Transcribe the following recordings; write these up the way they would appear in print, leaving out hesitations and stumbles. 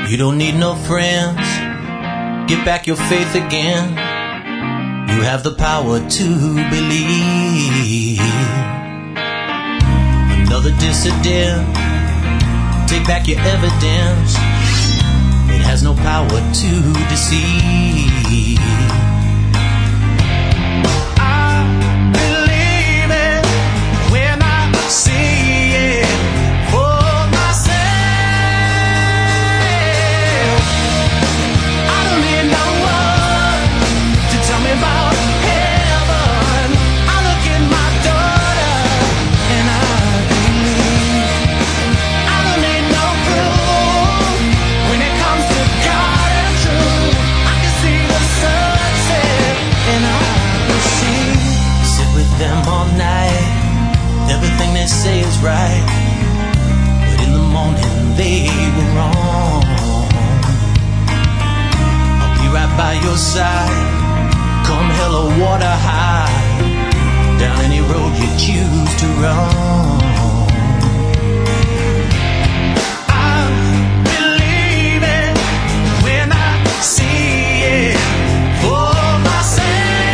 You don't need no friends. Get back your faith again. You have the power to believe. Another dissident. Take back your evidence. It has no power to deceive. I believe it when I see it for myself. I don't need no one to tell me about heaven. I look at my daughter and I believe. I don't need no proof when it comes to God and truth. I can see the sunset and I will see. Sit with them all night. Everything they say is right, but in the morning they were wrong. I'll be right by your side, come hell or water high, down any road you choose to run. I believe it when I see it for myself.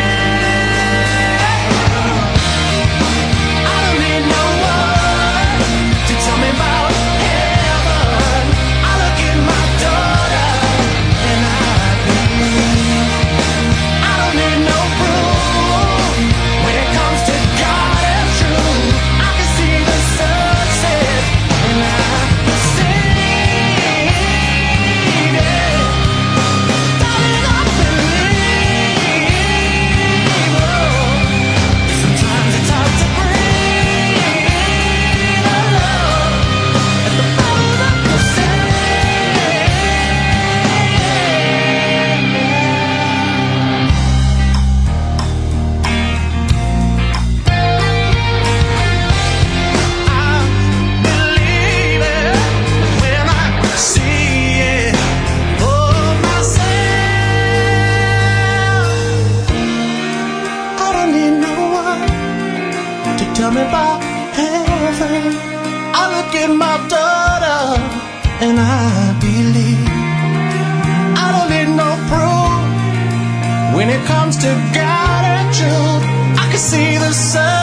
I don't need no one to tell me about heaven. I look at my daughter and I believe. I don't need no proof when it comes to God and truth. I can see the sunset and I see it. Darling, I believe. Sometimes it's hard to breathe alone at the bottom of the sea. I believe it when I see it for myself. I don't need no one to tell me about heaven. I look at my daughter and I believe. I don't need no proof when it comes to God and truth. I can see the sun